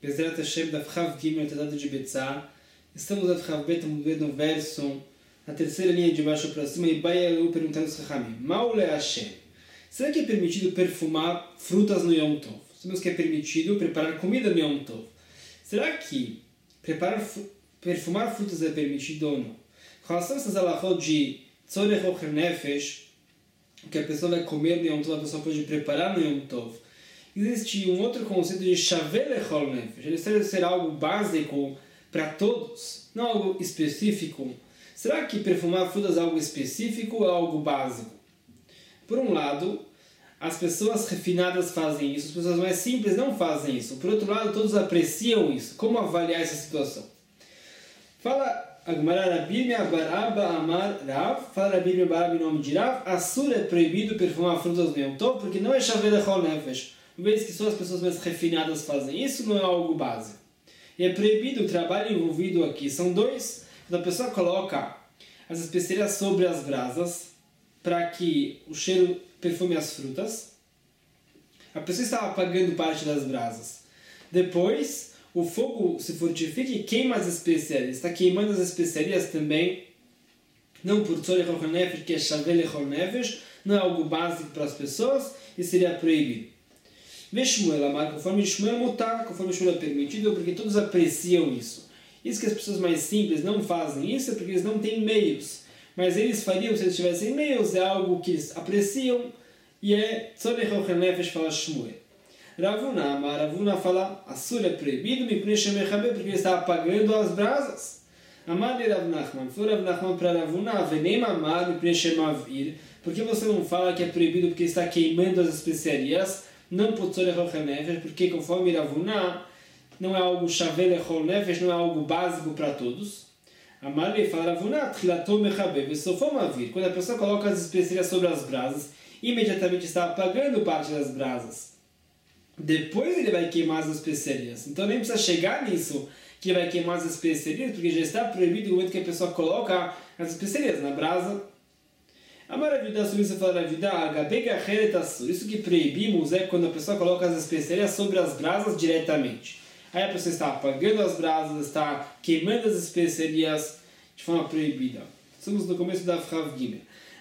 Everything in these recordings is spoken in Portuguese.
Bezerra Hashem da Chav Gimel, tratado de Betzá. Estamos a Chav Bet no verso, na terceira linha de baixo para cima, e Baialu perguntando aos Chachamim, Maule Hashem, será que é permitido perfumar frutas no Yom Tov? Sabemos que é permitido preparar comida no Yom Tov. Será que perfumar frutas é permitido ou não? Com relação a essas alahot de Tzorech Ocher Nefesh, que a pessoa vai comer no Yom Tov, a pessoa pode preparar no Yom Tov. Existe um outro conceito de Shaveh Lechol Nefesh. Ele deve ser algo básico para todos, não algo específico. Será que perfumar frutas é algo específico ou é algo básico? Por um lado, as pessoas refinadas fazem isso, as pessoas mais simples não fazem isso. Por outro lado, todos apreciam isso. Como avaliar essa situação? Fala a Gemara Rabi Baraba Amar Rav, fala Rabi Baraba em nome de Rav, Assur é proibido perfumar frutas no Yom Tov, porque não é Shaveh Lechol Nefesh. Uma vez que só as pessoas mais refinadas fazem isso, não é algo básico. E é proibido o trabalho envolvido aqui. São dois. Quando a pessoa coloca as especiarias sobre as brasas, para que o cheiro perfume as frutas, a pessoa está apagando parte das brasas. Depois, o fogo se fortifica e queima as especiarias. Está queimando as especiarias também, não por Tzorech Ocher Nefesh, que é Shaveh Lechol Nefesh, não é algo básico para as pessoas e seria proibido. Veshmuel Amar, conforme Shmuel mutar, conforme Shmuel é permitido, porque todos apreciam isso. Isso que as pessoas mais simples não fazem isso é porque eles não têm meios. Mas eles fariam se eles tivessem meios, é algo que eles apreciam e é Tzorech Ocher Nefesh, fala Shmuel. Ravuna Amar, Ravuna fala Assur é proibido, Mipnei Shemechabe, porque ele está apagando as brasas. Amar de Rav Nachman, foi Rav Nachman para Ravuna, Venem Amar Mipnei Shemavir, porque você não fala que é proibido porque está queimando as especiarias? Não por Tzorech Ocher Nefesh, porque conforme Ravuna, não é algo Shaveh Lechol Nefesh, não é algo básico para todos. Amalei fala Ravuna, Tchilato Mechabev, Vesofo Mavir. Quando a pessoa coloca as especiarias sobre as brasas, imediatamente está apagando parte das brasas. Depois ele vai queimar as especiarias. Então nem precisa chegar nisso, que ele vai queimar as especiarias, porque já está proibido no momento que a pessoa coloca as especiarias na brasa. A maravilha sobre isso fala isso que proibimos é quando a pessoa coloca as especiarias sobre as brasas diretamente. Aí a pessoa está apagando as brasas, está queimando as especiarias de forma proibida. Estamos no começo da Chav Gimel.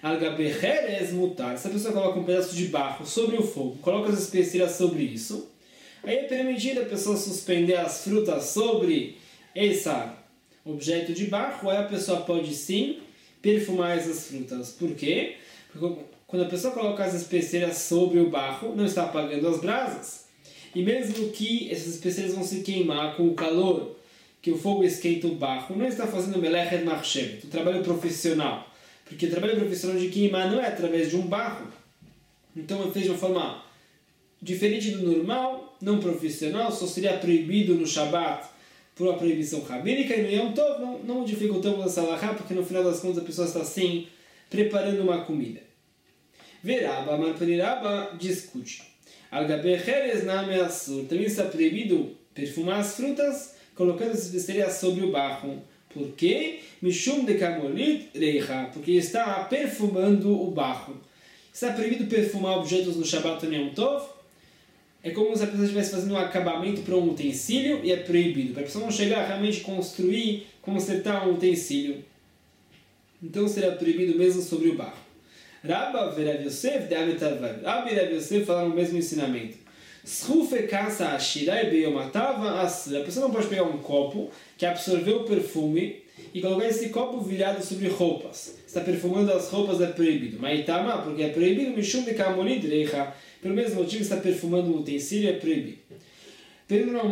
Mutar. Se a pessoa coloca um pedaço de barro sobre o fogo, coloca as especiarias sobre isso, aí é permitido a pessoa suspender as frutas sobre esse objeto de barro, aí a pessoa pode sim perfumar essas frutas. Por quê? Porque quando a pessoa coloca as especiarias sobre o barro, não está apagando as brasas. E mesmo que essas especiarias vão se queimar com o calor, que o fogo esquenta o barro, não está fazendo melechet machshevet, o trabalho profissional. Porque o trabalho profissional de queimar não é através de um barro. Então fez de uma forma diferente do normal, não profissional, só seria proibido no Shabat por uma proibição rabínica, e no Yom Tov não dificultamos essa halakha, porque no final das contas a pessoa está assim, preparando uma comida. Veraba, Marperiraba discute. Al-Gabecheres Name Assur, também está proibido perfumar as frutas, colocando as especiarias sobre o barro. Por quê? Mishum de Kamolit Reicha, porque está perfumando o barro. Está proibido perfumar objetos no Shabbat no Yom Tov. É como se a pessoa estivesse fazendo um acabamento para um utensílio e é proibido. Para a pessoa não chegar a realmente construir, consertar um utensílio. Então será proibido mesmo sobre o barro. Rabba Rav Yosef de Avetavav. Rabba e Rav Yosef falaram o mesmo ensinamento. Srufe kasa ashirai beyomatava asur. A pessoa não pode pegar um copo que absorveu o perfume e colocar esse copo virado sobre roupas. Está perfumando as roupas, é proibido. Maitama, porque é proibido, mishum de kamolit reicha. Pelo mesmo motivo, está perfumando um utensílio, é proibido. Perguntam,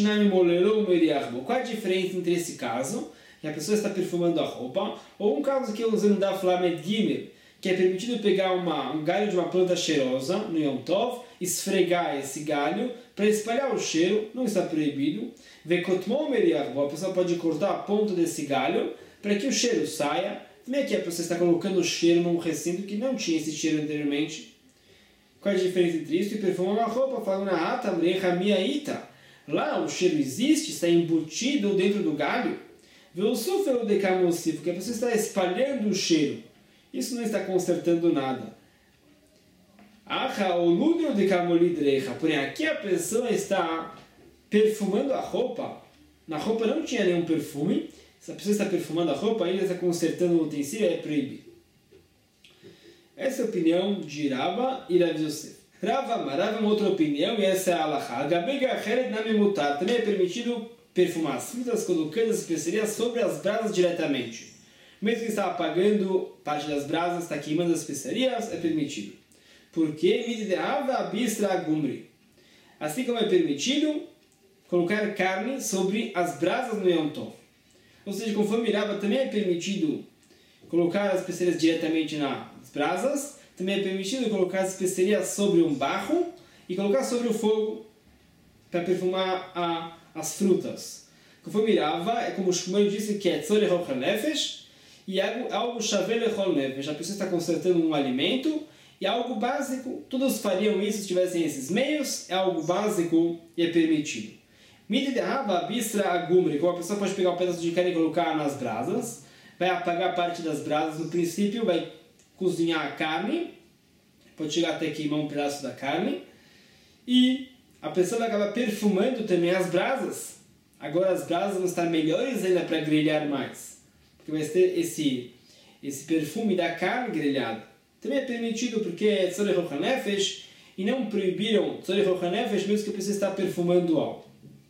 qual a diferença entre esse caso, que a pessoa está perfumando a roupa, ou um caso que usando da Flamed Gimel, que é permitido pegar um galho de uma planta cheirosa no Yom Tov, esfregar esse galho para espalhar o cheiro, não está proibido. A pessoa pode cortar a ponta desse galho para que o cheiro saia. Também aqui a pessoa está colocando o cheiro num recinto que não tinha esse cheiro anteriormente. Qual é a diferença entre isso e perfumar uma roupa? Falando na ata, lá o cheiro existe, está embutido dentro do galho. Porque a pessoa está espalhando o cheiro. Isso não está consertando nada. Porém, aqui a pessoa está perfumando a roupa, na roupa não tinha nenhum perfume, se a pessoa está perfumando a roupa, ainda está consertando o utensílio, é proibido. Essa é a opinião de Rava e Rav Yosef. Rava é uma outra opinião, e essa é a Halachá. Também é permitido perfumar as frutas colocando as especiarias sobre as brasas diretamente. Mesmo que está apagando parte das brasas, está queimando as especiarias, é permitido. Porque assim como é permitido colocar carne sobre as brasas no Yom Tov. Ou seja, conforme Rava também é permitido colocar as especiarias diretamente nas brasas, também é permitido colocar as especiarias sobre um barro e colocar sobre o fogo para perfumar as frutas. Conforme Rava, é como o Shmuel disse que é tzorech ochel nefesh e algo shavel lechol nefesh. A pessoa está consertando um alimento e é algo básico. Todos fariam isso se tivessem esses meios. É algo básico e é permitido. Midi de Rava bisra agumri, como a pessoa pode pegar um pedaço de carne e colocar nas brasas, vai apagar parte das brasas no princípio, vai cozinhar a carne, pode chegar até queimar um pedaço da carne, e a pessoa vai acabar perfumando também as brasas. Agora as brasas vão estar melhores ainda para grelhar mais, porque vai ter esse perfume da carne grelhada. Também é permitido porque é tzorech ochel nefesh, e não proibiram tzorech ochel nefesh mesmo que a pessoa está perfumando algo.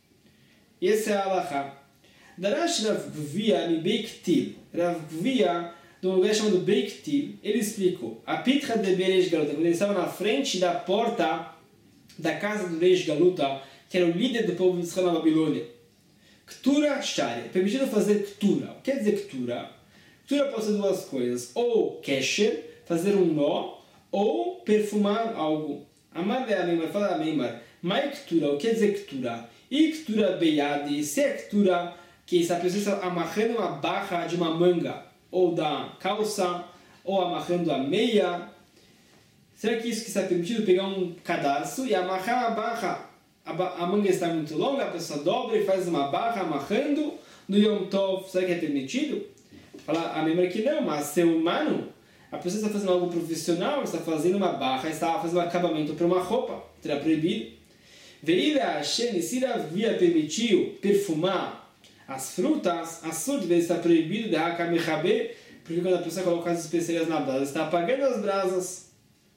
E essa é a Halachá. Darash Rav Gvia mi Beiktil. Rav Gvia, de um lugar chamado Beiktil, ele explicou: a Pitra de Bereish Galuta, quando ele estava na frente da porta da casa do Reish Galuta, que era o líder do povo de Israel na Babilônia. Ktura Shari, é permitido fazer Ktura. O que quer dizer Ktura? Ktura pode ser duas coisas: ou Kesher, fazer um nó, ou perfumar algo. Amar ve'amimar, fala amimar. Mai Ktura, o que quer dizer Ktura? E Ktura Beyadi, se é Ktura que se a pessoa está amarrando uma barra de uma manga, ou da calça, ou amarrando a meia, será que isso que está permitido? Pegar um cadarço e amarrar a barra. A manga está muito longa, a pessoa dobra e faz uma barra amarrando no Yom Tov. Será que é permitido? Fala a memória que não, mas ser humano, a pessoa está fazendo algo profissional, está fazendo uma barra, está fazendo um acabamento para uma roupa, terá proibido. Veila Hashem, se Rav Gvia permitiu perfumar as frutas, assur de está proibido de hakamechabe, porque quando a pessoa coloca as especiarias na brasa, está apagando as brasas.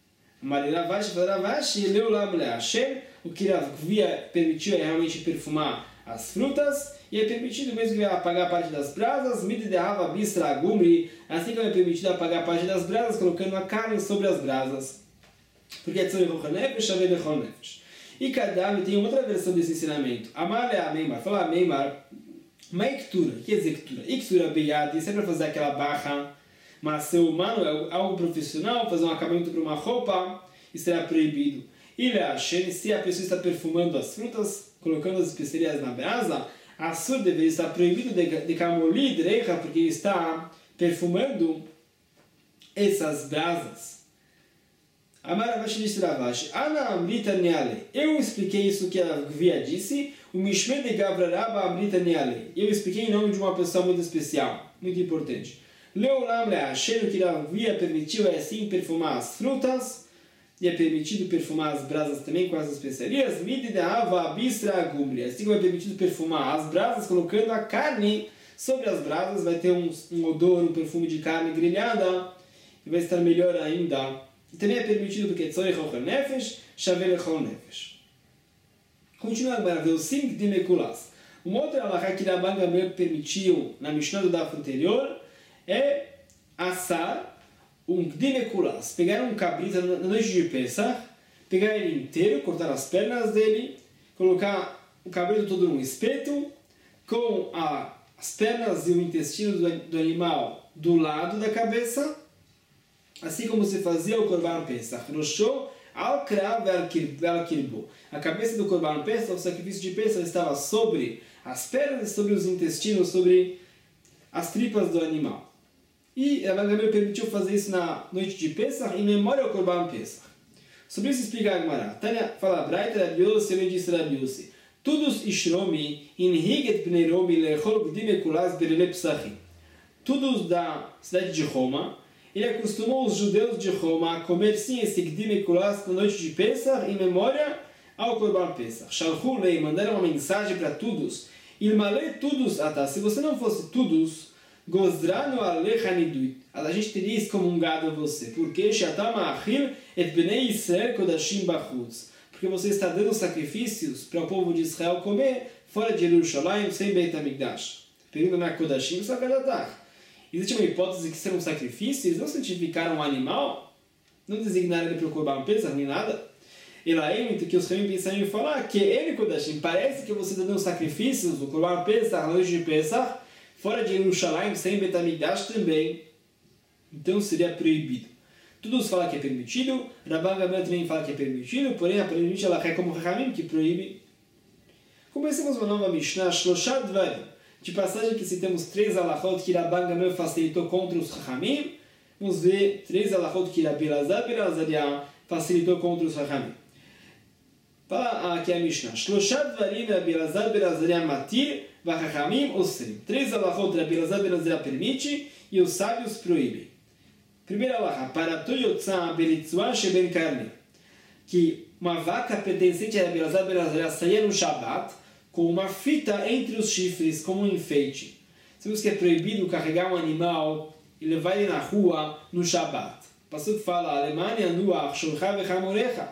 Ravashi, leulam le Hashem, o que Rav Gvia permitiu é realmente perfumar as frutas, e é permitido mesmo que vai apagar parte das brasas, midi de hava bisra agumri, assim como é permitido apagar parte das brasas, colocando a carne sobre as brasas. Porque é tzorech ochel nefesh, shavel lechol nefesh. E Kadam tem outra versão desse ensinamento. Amar é a Meimar. Fala Meimar. Maiktura. O que quer dizer Ktura? Iktura Beyadi. Isso é para fazer aquela barra. Mas ser humano é algo profissional. Fazer um acabamento para uma roupa. Isso será proibido. E Hashem, se a pessoa está perfumando as frutas, colocando as especiarias na brasa, a sur deveria estar proibido de kamoli dreicha, porque está perfumando essas brasas. Amaravashi disse Ravashi, Ana Amrita Neale. Eu expliquei isso que a Gvia disse, o Mishme de Gavraraba Amrita Neale. Eu expliquei em nome de uma pessoa muito especial, muito importante. Leolam le Hashem, o que a Gvia permitiu é assim perfumar as frutas, e é permitido perfumar as brasas também com as especiarias. Midi de Ava Abisra Agumri. Assim como é permitido perfumar as brasas, colocando a carne sobre as brasas, vai ter um odor, um perfume de carne grelhada, e vai estar melhor ainda. E também é permitido porque tzorech ochel nefesh, shavel lechol nefesh. Continua agora a ver o 5 de Mekulas. Uma outra halachá que Rabban Gamliel permitiu na Mishnah do daf anterior é assar um de Mekulas. Pegar um cabrito na noite de Pesach, pegar ele inteiro, cortar as pernas dele, colocar o cabrito todo num espeto, com as pernas e o intestino do animal do lado da cabeça, assim como se fazia o Korban Pesach. Roshô al krav al kirbo. A cabeça do Korban Pesach, o sacrifício de Pesach, estava sobre as pernas, sobre os intestinos, sobre as tripas do animal. E Rabban Gamliel permitiu fazer isso na noite de Pesach, em memória ao Korban Pesach. Sobre isso explica a Gemara. Tânia fala, Braita Rav Yossi, ele disse Rav Yossi, Tudus ishromi inhiget bnei Romi lechol gdim mekulas berele Pesachim. Tudus da cidade de Roma, ele acostumou os judeus de Roma a comer sim esse Gdim Mekulas na noite de Pesach, em memória ao Korban Pesach. Shalchu lei, mandaram uma mensagem para todos. Ilmale todos atá. Se você não fosse todos, gozrano alecha nidui. A gente teria excomungado você. Porque Shatama achil et bnei Israel kodashim bachutz. Porque você está dando sacrifícios para o povo de Israel comer fora de Jerusalém, sem Beit HaMikdash. Pergunta na Kodashim, só que existe uma hipótese que serão sacrifícios, eles não santificaram um animal, não designaram ele para o Korban Pesach, nem nada. E lá é muito que os Ramim pensaram em falar que ele, Kodashim, parece que você está dando sacrifícios do Korban Pesach, na noite de Pesach, fora de Jerusalém, sem Beit HaMikdash também. Então seria proibido. Todos falam que é permitido, Rabban Gamliel também fala que é permitido, porém aparentemente ela é como Ramim que proíbe. Começamos uma nova Mishnah, Shloshat Dvarim, de passagem que citamos 3 alachot que Rabban Gamliel facilitou contra os Chachamim. Vamos ver 3 alachot que Rabbi Elazar ben Azariah facilitou contra os Chachamim. Fala aqui a Mishnah, Shloshat Dvarim Rabbi Elazar ben Azariah matir, v'Chachamim osrim. 3 alachot Rabbi Elazar ben Azariah permite e os sábios proíbem. Primeira alachá, para tu yotzá beritzua sheben karni, que uma vaca pertencente a Rabbi Elazar ben Azariah saía no Shabat com uma fita entre os chifres, como um enfeite. Sabemos que é proibido carregar um animal e levar ele na rua no Shabat. O pastor fala, Alemanha nuach shulcha vechamorecha.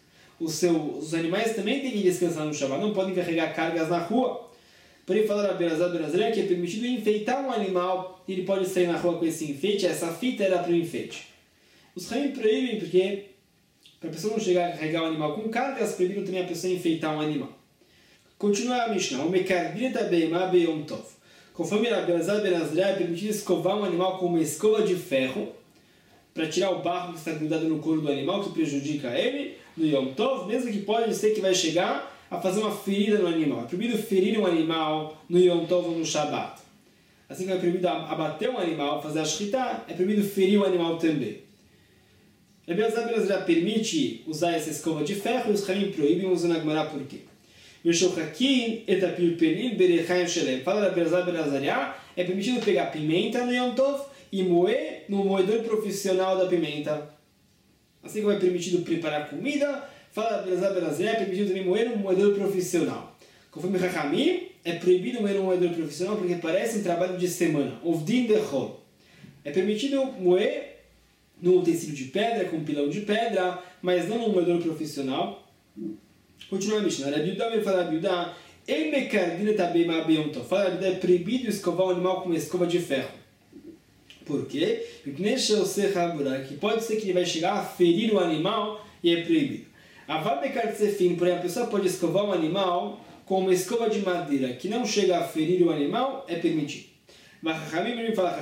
Os animais também têm que descansar no Shabat, não podem carregar cargas na rua. Porém, fala Rabbi Elazar ben Azariah que é permitido enfeitar um animal e ele pode sair na rua com esse enfeite. Essa fita era para o enfeite. Os Ramim proíbem porque, para a pessoa não chegar a carregar um animal com cargas, proibiram também a pessoa enfeitar um animal. Continua a Mishnah. O mekardin da beimá beyom tov. Conforme Rabbi Elazar ben Azariah é permitido escovar um animal com uma escova de ferro para tirar o barro que está grudado no couro do animal, que prejudica ele, no Yom Tov, mesmo que pode ser que vai chegar a fazer uma ferida no animal. É proibido ferir um animal no Yom Tov ou no Shabbat. Assim como é proibido abater um animal, fazer a shritá, é proibido ferir o animal também. Rabbi Elazar ben Azariah permite usar essa escova de ferro e os Ramim proíbem usando a Gemara por quê? Fala Rabbi Elazar ben Azariah, é permitido pegar pimenta no Yom Tov e moer no moedor profissional da pimenta. Assim como é permitido preparar comida, fala Rabbi Elazar ben Azariah, é permitido também moer no moedor profissional. Conforme Chachamim, é proibido moer no moedor profissional porque parece um trabalho de semana. Ovdin dechol. É permitido moer no utensílio de pedra, com um pilão de pedra, mas não no moedor profissional. Continua a Mishnah. Rabbi Yehuda fala Rabbi Yehuda, fala Rabbi Yehuda, é proibido escovar um animal com uma escova de ferro. Por quê? Que pode ser que ele vai chegar a ferir o animal e é proibido. Porém, a pessoa pode escovar um animal com uma escova de madeira que não chega a ferir o animal, é permitido. Mas Chachamim fala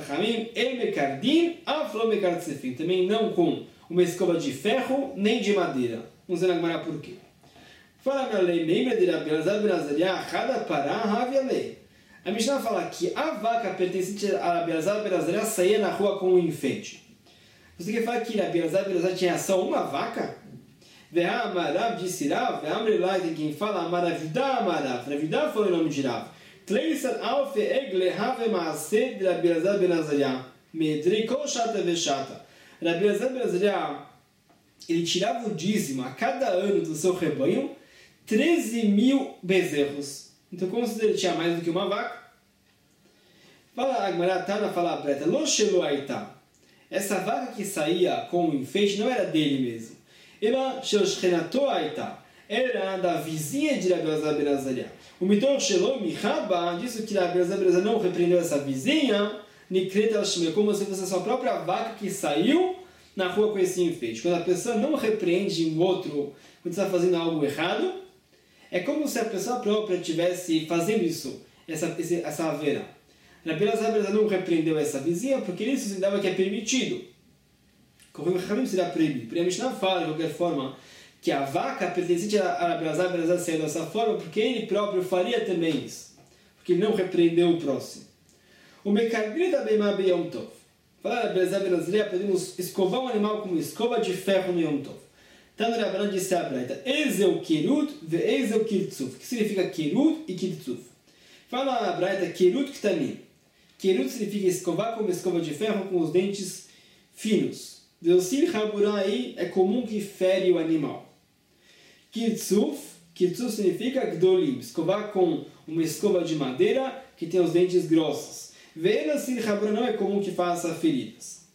também não com uma escova de ferro nem de madeira. Vamos ver na Gemara por quê. Fala na lei, lembra de Rabbi Elazar ben Azariah, cada pará, ravi a lei. A Mishnah fala que a vaca pertencente a Rabbi Elazar ben Azariah saía na rua com um enfeite. Você quer falar que Rabbi Elazar ben Azariah tinha só uma vaca? Veha amarav disse Rav, veha amrelai tem quem fala amaravidá amarav. Ravidá foi o nome de Rav. Tleisat alfe egle have maaseh de Rabbi Elazar ben Azariah. Medrei kol shata veshata. Rabbi Elazar ben Azariah, ele tirava o dízimo a cada ano do seu rebanho 13.000 bezerros. Então, como se ele tinha mais do que uma vaca? Fala a Gemara, Tana fala a preta, lo shelo aita. Essa vaca que saía com o enfeite não era dele mesmo. Ela shelo shchenato aita. Era da vizinha de Rabbi Elazar ben Azariah. O mitor shelo michaba, disse que Rabbi Elazar ben Azariah não repreendeu essa vizinha, nikret al shmei, como se fosse a sua própria vaca que saiu na rua com esse enfeite. Quando a pessoa não repreende um outro, quando está fazendo algo errado, é como se a pessoa própria estivesse fazendo isso, essa aveira. Rabbi Elazar ben Azariah não repreendeu essa vizinha porque ele suscitava que é permitido. Como o Chachamim será proibido. Porque a Mishnah fala, de qualquer forma, que a vaca pertencente a Rabbi Elazar ben Azariah saiu dessa forma porque ele próprio faria também isso. Porque ele não repreendeu o próximo. O mekardin da beimá beyom tov. Fala Rabbi Elazar ben Azariah, podemos escovar um animal com uma escova de ferro no Yom Tov. Tano Rabbanan disse a Braita, Ezeu kirut ve ezeu kirtzuf. Que significa kirut e kirtzuf? Fala a Braita, kirut ktanim. Kirut significa escovar com uma escova de ferro com os dentes finos. Veosil haburá aí é comum que fere o animal. Kirtzuf Kitsu significa Gdolim, escovar com uma escova de madeira que tem os dentes grossos. Ve'ena sin chabura, não é comum que faça feridas.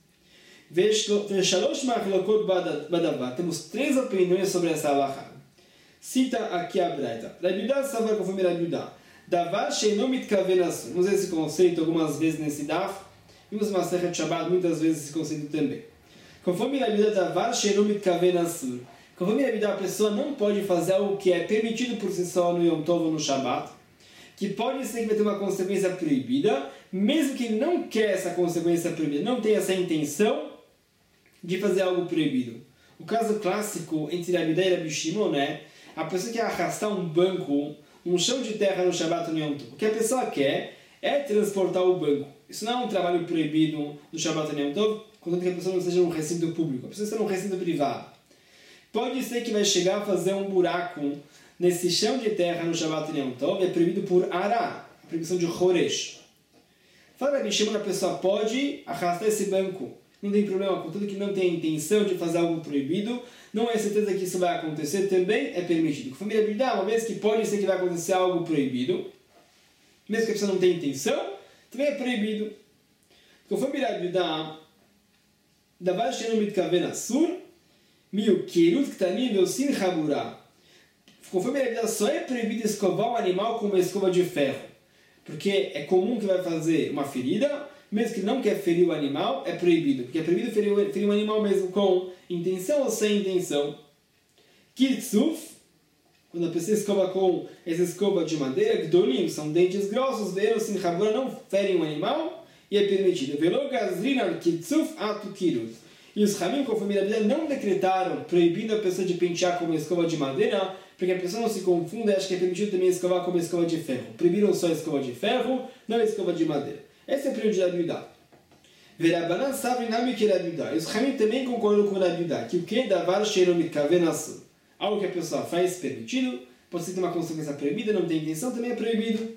Ve'shalosh machlokot badavar, temos 3 opiniões sobre essa halakha. Cita aqui a Braita. Rabi Yehuda savar conforme Rabi Yehuda. Davar sheino mitkaven asur. Vamos ver esse conceito algumas vezes nesse daf. Vimos uma Masechet Shabbat muitas vezes esse conceito também. Conforme Rabi Yehuda, davar sheino mitkaven asur. Conforme Rabi Yehuda, a pessoa não pode fazer algo que é permitido por si só no Yom Tov ou no Shabbat, que pode ser que vai ter uma consequência proibida, mesmo que ele não quer essa consequência proibida, não tem essa intenção de fazer algo proibido. O caso clássico entre Rabi Yehuda e Rabi Shimon é a pessoa que quer arrastar um banco, um chão de terra no Shabbat ou no Yom Tov. O que a pessoa quer é transportar o banco. Isso não é um trabalho proibido no Shabbat ou no Yom Tov, contanto que a pessoa não esteja num recinto público. A pessoa está num recinto privado. Pode ser que vai chegar a fazer um buraco nesse chão de terra no Shabbat e Yom Tov, é proibido por Ará, a proibição de Choresh. Fala Rabi Shimon, a pessoa pode arrastar esse banco, não tem problema, contanto que não tem a intenção de fazer algo proibido, não é certeza que isso vai acontecer, também é permitido. Família Bidá, uma vez que pode ser que vai acontecer algo proibido, mesmo que a pessoa não tenha intenção, também é proibido. Conforme Rabi Bidá, Davar she'eino mitkaven asur, miukirut ktanim ve'osin chabura. Conforme a vida, só é proibido escovar um animal com uma escova de ferro, porque é comum que vai fazer uma ferida, mesmo que não quer ferir o animal, é proibido, porque é proibido ferir um animal mesmo com intenção ou sem intenção. Kirtzuf, quando a pessoa escova com essa escova de madeira, Gdolim, são dentes grossos, ve'eino sin chabura, não ferem um animal, e é permitido. Velo gazrinan kirtzuf atu kirut. E os Ramim, conforme a Bíblia, não decretaram proibindo a pessoa de pentear com uma escova de madeira, porque a pessoa não se confunda e acha que é permitido também escovar com uma escova de ferro. Proibiram só a escova de ferro, não a escova de madeira. Essa é a prioridade da Bíblia. Verabanan sabem nami que era Bíblia. E os Ramim também concordam com a Bíblia, que o que davar she'eino mitkaven asur. Algo que a pessoa faz permitido, pode ser ter uma consequência proibida, não tem intenção, também é proibido.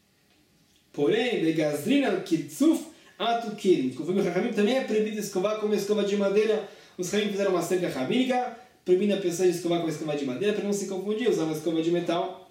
Porém, vegazrinan kirtzuf atu kirim. Conforme o Ramim também é proibido escovar com uma escova de madeira. Os Ramim fizeram uma cerca rabínica, proibindo a pessoa de escovar com uma escova de madeira para não se confundir, usar uma escova de metal.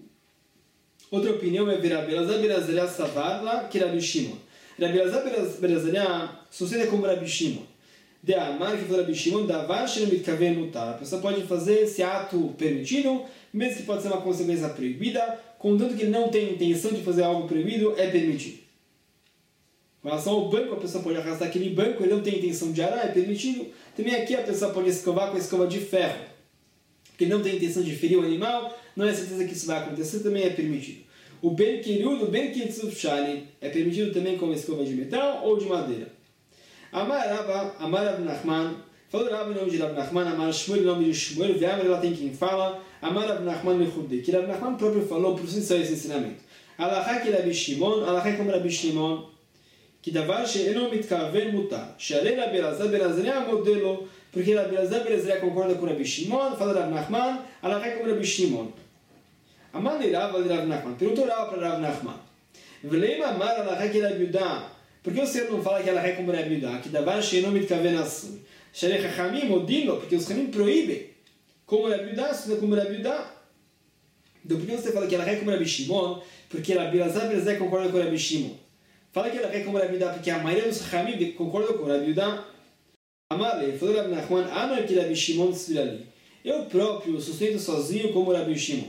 Outra opinião é Rabi Elazar ben Azariah savar lá que Rabi Shimon. Rabi Elazar ben Azariah sucede como Rabi Shimon. De Amar que foi Rabi Shimon, davar she'eino mitkaven mutar. A pessoa pode fazer esse ato permitido, mesmo que pode ser uma consequência proibida, contanto que ele não tem intenção de fazer algo proibido, é permitido. Com relação ao banco, a pessoa pode arrastar aquele banco, ele não tem intenção de arar, é permitido. Também aqui a pessoa pode escovar com a escova de ferro, porque não tem intenção de ferir o animal, não é certeza que isso vai acontecer, também é permitido. O ben kirud, o ben kirtzuf shali, é permitido também com uma escova de metal ou de madeira. Amar Rav Nachman, falou Rav em nome de Rav Nachman, Amar Shmuel em nome de Shmuel, Ve'amar lá tem quem fala, Amar Rav Nachman mechudei, que Rav Nachman próprio falou por si só esse ensinamento. Alachá que Rabi Shimon, alachá como Rabi Shimon, que davar she'eino mitkaven mutar. Sharei Rabi Elazar ben Azariah modelo, porque Rabi Elazar ben Azariah concorda com Rabi Shimon, fala Rav Nachman, alachá como Rabi Shimon. Amar li Rav Nachman, perguntou Rav para Rav Nachman. Veleima amar alachá que Rabi Yehuda, por que o Senhor não fala que alachá como Rabi Yehuda, que davar she'eino mitkaven asur? Sharei chachamim modilo, porque os chachamim proíbem, como Rabi Yehuda, se não como Rabi Yehuda. Então por que você fala que alachá como Rabi Shimon? Porque Rabi Elazar ben Azariah concorda com Rabi Shimon. Fala que ela quer como Rabi Yehuda, porque a maioria dos Chachamim concorda com Rabi Yehuda. Amale, falou Rabi Nachman, Amar que Rabi Shimon desfilali. Eu próprio sustento sozinho como Rabi Shimon.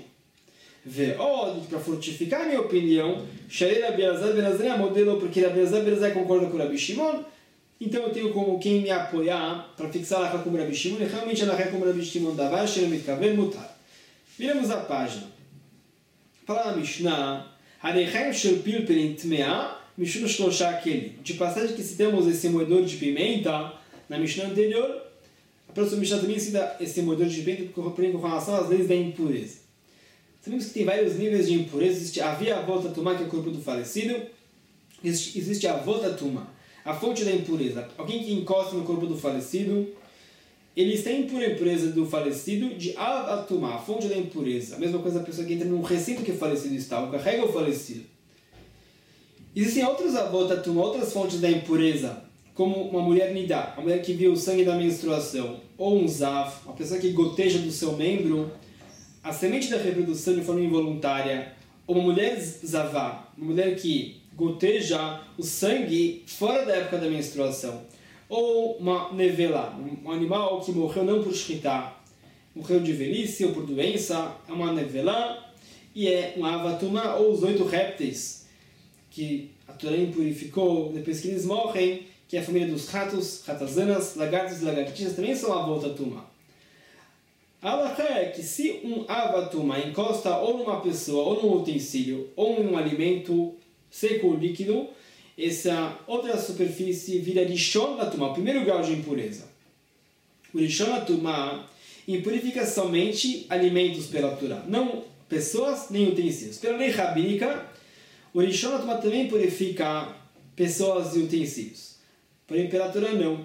Para fortificar a minha opinião, Sharei Rabi Elazar ben Azariah modelo, porque Rabi Elazar ben Azariah concorda com Rabi Shimon, então eu tenho como quem me apoiar para fixar a como Rabi Shimon, e realmente ela quer como Rabi Shimon, davar she'eino mitkaven mutar. Viramos a página. Fala na Mishnah, Harechaim shel pilpelin tmeah, Mishum Shloshá Kelim. De passagem que citamos esse moedor de pimenta, na Mishnah anterior, a próxima Mishnah também cita esse moedor de pimenta com relação às leis da impureza. Sabemos que tem vários níveis de impureza. Existe a via volta tumá, que é o corpo do falecido. Existe a volta tumá, a fonte da impureza. Alguém que encosta no corpo do falecido, ele está impuro a impureza do falecido de al-tumá, a fonte da impureza. A mesma coisa a pessoa que entra num recinto que o falecido está, ou carrega o falecido. Existem outras fontes da impureza, como uma mulher nidá, uma mulher que viu o sangue da menstruação, ou um zav, uma pessoa que goteja do seu membro, a semente da reprodução de forma involuntária, ou uma mulher zavá, uma mulher que goteja o sangue fora da época da menstruação, ou uma nevela, um animal que morreu não por shritá, morreu de velhice ou por doença, é uma nevela, e é um avatumá, ou os 8 répteis que a Torá impurificou depois que eles morrem, que é a família dos ratos, ratazanas, lagartos e lagartixas, também são avatumá. A halakha é que se um avatumá encosta ou numa pessoa, ou num utensílio, ou em um alimento seco ou líquido, essa outra superfície vira rishon latumá, o primeiro grau de impureza. O rishon latumá impurifica somente alimentos pela Torá, não pessoas nem utensílios. Pela lei rabínica, o rishon latumá também purifica pessoas e utensílios. Porém, pela Torá não.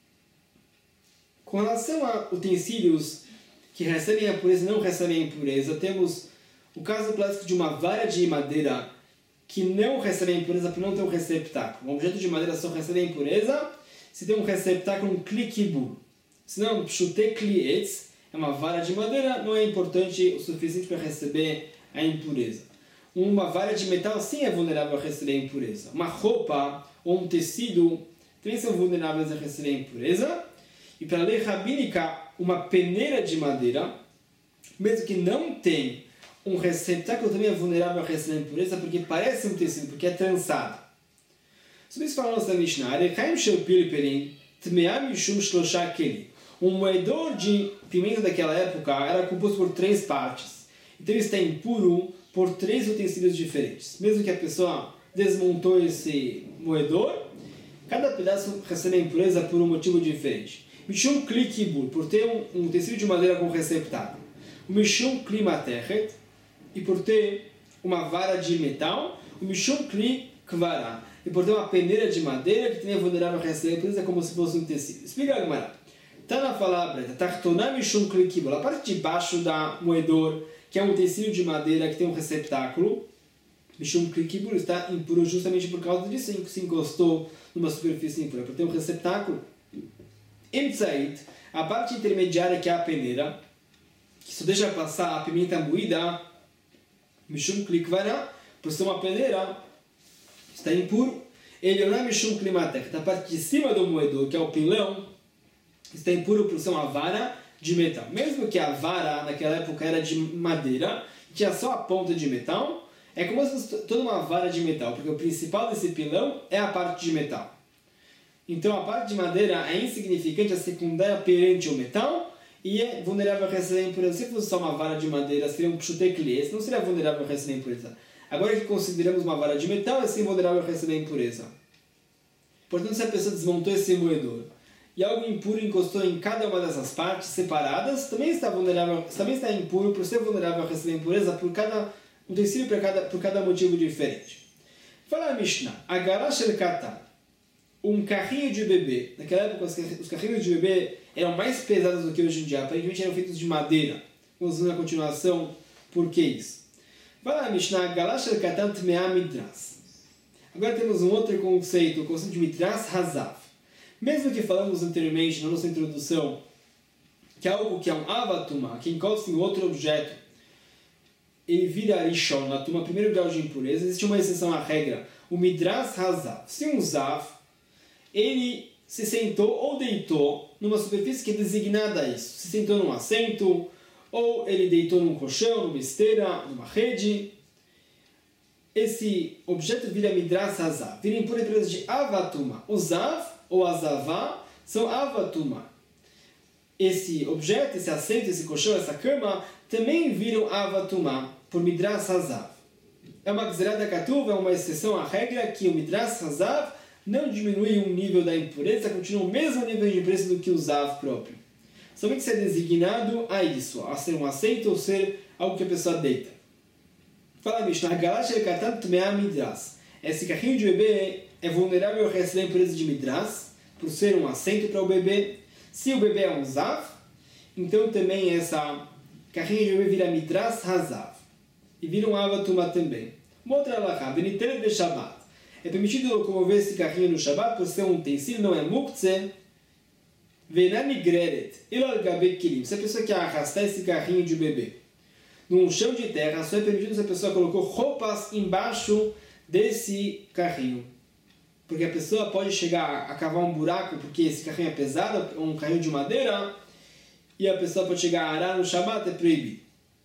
Com relação a utensílios que recebem a pureza e não recebem a impureza, temos o caso clássico de uma vara de madeira que não recebe a impureza por não ter um receptáculo. Um objeto de madeira só recebe a impureza se tem um receptáculo, um klikibur. Se não, um pshute klietz, é uma vara de madeira, não é importante o suficiente para receber a impureza. Uma vara de metal sim é vulnerável a receber a impureza. Uma roupa ou um tecido também são vulneráveis a receber a impureza. E pela lei rabínica, uma peneira de madeira, mesmo que não tem um receptáculo, também é vulnerável a receber a impureza, porque parece um tecido, porque é trançado. Sobre isso falamos da Mishnah, um moedor de pimenta daquela época era composto por 3 partes. Então ele está impuro por 3 utensílios diferentes. Mesmo que a pessoa desmontou esse moedor, cada pedaço recebe a impureza por um motivo diferente. Mishum kli kibur, por ter um tecido de madeira com receptáculo. O mishum kli matechet, e por ter uma vara de metal. O mishum kli kvará, e por ter uma peneira de madeira que também é vulnerável a receber a impureza como se fosse um tecido. Explica a Gemara. Está na palavra, tartoná mishum kli kibur, a parte de baixo da moedor, que é um tecido de madeira que tem um receptáculo, mishum kli kibur, está impuro justamente por causa disso, que se encostou numa superfície impura, por ter um receptáculo. Emtzait, a parte intermediária que é a peneira, que só deixa passar a pimenta moída, mishum kli kvará, por ser uma peneira, está impuro. Ele não é mishum kli matechet, a parte de cima do moedor, que é o pilão, está impuro por ser uma vara de metal. Mesmo que a vara naquela época era de madeira, tinha só a ponta de metal, é como se fosse toda uma vara de metal, porque o principal desse pilão é a parte de metal. Então a parte de madeira é insignificante, é secundária perante o metal e é vulnerável a receber a impureza. Se fosse só uma vara de madeira, seria um pshute klietz, não seria vulnerável a receber a impureza. Agora que consideramos uma vara de metal, é sim vulnerável a receber a impureza. Portanto, se a pessoa desmontou esse moedor e algo impuro encostou em cada uma dessas partes separadas, também está vulnerável, também está impuro por ser vulnerável a receber a impureza por cada utensílio, por cada motivo diferente. Fala a Mishnah, Agará shel katan, um carrinho de bebê. Naquela época, os carrinhos de bebê eram mais pesados do que hoje em dia. Aparentemente eram feitos de madeira. Vamos ver na continuação por que isso. Vai lá, Mishnah, Galash el-Katan Tme'a Midras. Agora temos um outro conceito, o conceito de Midras Hazav. Mesmo que falamos anteriormente, na nossa introdução, que é algo que é um avatumá, que encosta em outro objeto, ele vira Rishon, na turma, primeiro grau de impureza, existe uma exceção à regra, o Midras Hazav. Se um Zav ele se sentou ou deitou numa superfície que é designada a isso. Se sentou num assento, ou ele deitou num colchão, numa esteira, numa rede. Esse objeto vira Midras Hazav, vira impureza de Avatuma. O Zav ou Azavá são Avatuma. Esse objeto, esse assento, esse colchão, essa cama, também viram Avatuma por Midras Hazav. É uma gzerá da Katuv, é uma exceção à regra que o Midras Hazav não diminui um nível da impureza, continua o mesmo nível de impureza do que o Zav próprio. Somente se é designado a isso, a ser um assento ou ser algo que a pessoa deita. Fala, Mishnah, Galash el-Katan Tme'a Midras. Esse carrinho de bebê é vulnerável a receber a impureza de Midras, por ser um assento para o bebê. Se o bebê é um Zav, então também essa carrinho de bebê vira Midras Hazav. E vira um Avatuma também. Uma outra alahá, Beniter de Shabbat. É permitido locomover esse carrinho no Shabbat por ser um utensílio, não é muktzeh. Venani greret, el al-gabe kilim. Se a pessoa quer arrastar esse carrinho de bebê num chão de terra, só é permitido se a pessoa colocou roupas embaixo desse carrinho. Porque a pessoa pode chegar a cavar um buraco, porque esse carrinho é pesado, um carrinho de madeira, e a pessoa pode chegar a arar no Shabat, é proibido.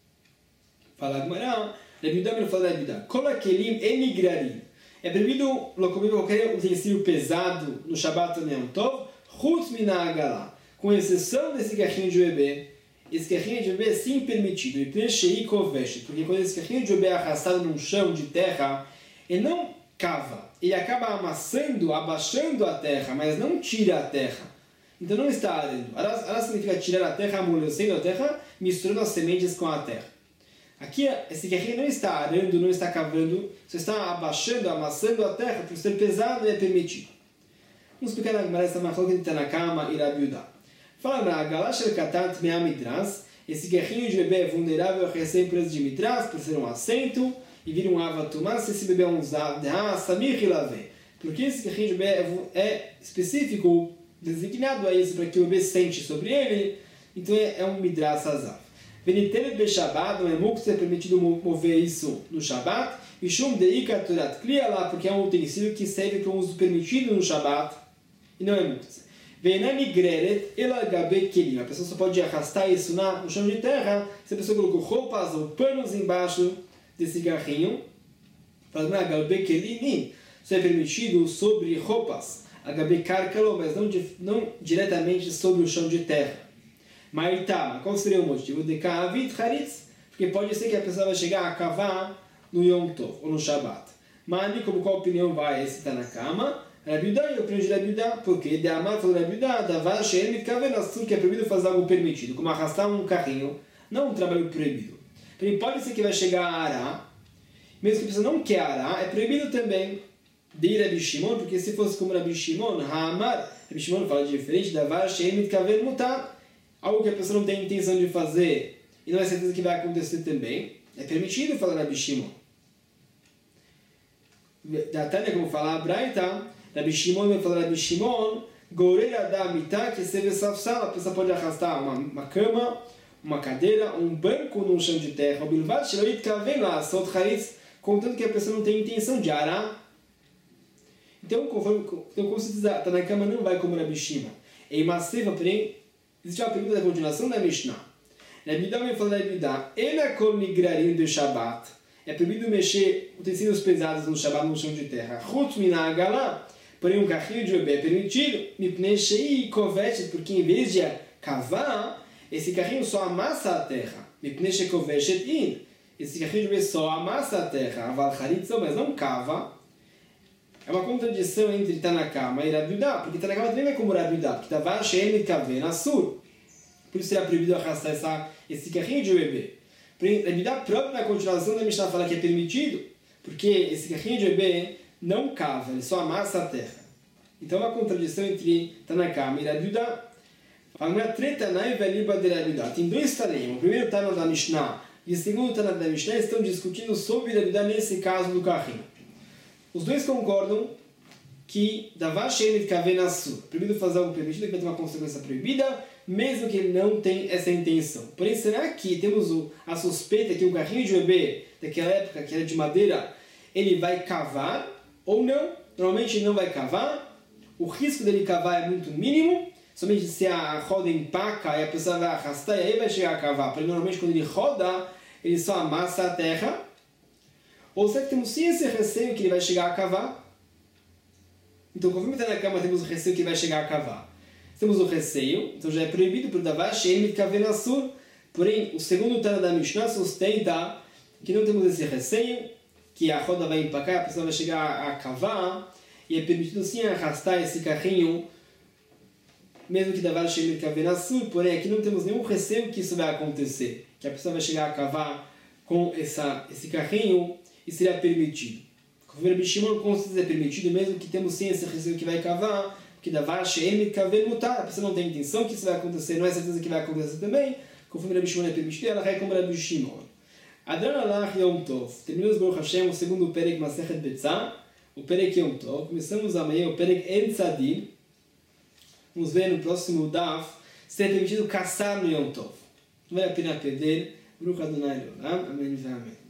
Fala Agmará, Rebidá me fala Rebidá. Kola kelim emigrarim. É proibido comer qualquer utensílio pesado no Shabat ou Yom Tov, chutz mina agalá. Com exceção desse carrinho de bebê. Esse carrinho de bebê é sim permitido. E preenchei koveshe. Porque quando esse carrinho de bebê é arrastado num chão de terra, ele não cava. Ele acaba amassando, abaixando a terra, mas não tira a terra. Então não está arando. Arar significa tirar a terra, amolecendo a terra, misturando as sementes com a terra. Aqui, esse carrinho não está arando, não está cavando, só está abaixando, amassando a terra, por ser pesado e é permitido. Vamos explicar na Gemara essa machlokes de Tanakama e Rabi Yehuda. Fala na Galash el-Katat mea mitras, esse carrinho de bebê é vulnerável a recém-preso de mitras, por ser um assento, e vira um avatumar se esse bebê é um zav, samir hilave. Porque esse carrinho de bebê é específico, designado a isso, para que o bebê sente sobre ele, então é um midras hazav. Venitelet be Shabbat, não é mukse, é permitido mover isso no Shabbat, e shum deika turat klia lá, porque é um utensílio que serve para um uso permitido no Shabbat, e não é mukse. Venani greret elagabe kelim, a pessoa só pode arrastar isso no chão de terra, se a pessoa colocou roupas ou panos embaixo desse carrinho, falando agabe kelim, isso é permitido sobre roupas, agabe karkalo, mas não diretamente sobre o chão de terra. Mas qual seria o motivo? De ka'avit charitz, porque pode ser que a pessoa vai chegar a cavar no Yom Tov, ou no Shabbat. Mas, como qual opinião vai esse Tanakama? Rabi Yehuda, eu aprendi Rabi Yehuda, porque de Amar falou Rabi Yehuda, davar she'en mitkaven asur, que é proibido fazer algo permitido, como arrastar um carrinho, não um trabalho proibido. Porém, pode ser que vai chegar a arar, mesmo que a pessoa não quer arar, é proibido também de ir a Rabi Shimon, porque se fosse como Rabi Shimon, Ha'amar, Rabi Shimon fala diferente, davar she'en mitkaven mutar, algo que a pessoa não tem intenção de fazer e não é certeza que vai acontecer também, é permitido falar Rabi Shimon. Da Tânia, como fala a Braita, Rabi Shimon vai falar Rabi Shimon, Goreira da Mitá, que serve safsala, a pessoa pode arrastar uma cama, uma cadeira, um banco num chão de terra, o bilvat shiloit kaven lá, sot charitz, contanto que a pessoa não tem intenção de arar. Então, como se diz, tá na cama, não vai como Rabi Shimon. Em Massiva, porém, existe uma pergunta da continuação da Mishnah. Rabi Yehuda vai falar Rabi Yehuda, ela kol nigrarim do Shabbat, é proibido mexer utensílios pesados no Shabbat no chão de terra. Chutz mina agalá, porém um carrinho de bebê é permitido, mipnei shei kovesh, porque em vez de cavar, esse carrinho só amassa a terra. Mipnei shei kovesh in, esse carrinho de bebê só amassa a terra. Aval charitzo, mas não cava. É uma contradição entre Tanakama e Rabi Yehuda, porque Tanakama também é como Rabi Yehuda, porque davar she'en mitkaven asur. Por isso será proibido arrastar esse carrinho de bebê. Rabi Yehuda próprio na continuação da Mishnah fala que é permitido, porque esse carrinho de bebê não cava, ele só amassa a terra. Então é uma contradição entre Tanakama e Rabi Yehuda. Agora, Tretanai veliba de Rabi Yehuda. Tem dois Tanem. O primeiro Tana da Mishnah e o segundo Tana da Mishnah estão discutindo sobre Rabi Yehuda nesse caso do carrinho. Os dois concordam que davar she'en mitkaven asur, proibido fazer algo permitido, que vai ter uma consequência proibida, mesmo que ele não tenha essa intenção. Porém, será que temos a suspeita que o carrinho de bebê daquela época, que era de madeira, ele vai cavar ou não? Normalmente ele não vai cavar, o risco dele cavar é muito mínimo, somente se a roda empaca e a pessoa vai arrastar e aí vai chegar a cavar. Porém, normalmente quando ele roda, ele só amassa a terra. Ou será que temos sim esse receio que ele vai chegar a cavar? Então, conforme está na cama, temos o receio que ele vai chegar a cavar. Temos o receio, então já é proibido por davar she'en mitkaven asur. Porém, o segundo Tana da Mishnah sustenta que não temos esse receio, que a roda vai empacar, a pessoa vai chegar a cavar, e é permitido sim arrastar esse carrinho, mesmo que davar she'en mitkaven asur. Porém, aqui não temos nenhum receio que isso vai acontecer, que a pessoa vai chegar a cavar com esse carrinho, e seria permitido. Conforme Rabi Shimon, com certeza é permitido, mesmo que temos sim esse receio que vai cavar, porque davar she'en mitkaven mutar, a pessoa não tem intenção que isso vai acontecer, não é certeza que vai acontecer também, conforme Rabi Shimon é permitido, ela vai como Rabi Shimon. Adran alach Yom Tov. Terminamos Baruch Hashem o segundo Perek Masechet Betzah, o Perek Yom Tov. Começamos amanhã o Perek En Tzadim. Vamos ver no próximo Daf se é permitido caçar no Yom Tov. Não vale a pena perder. Baruch Adonai Leolam. Amém.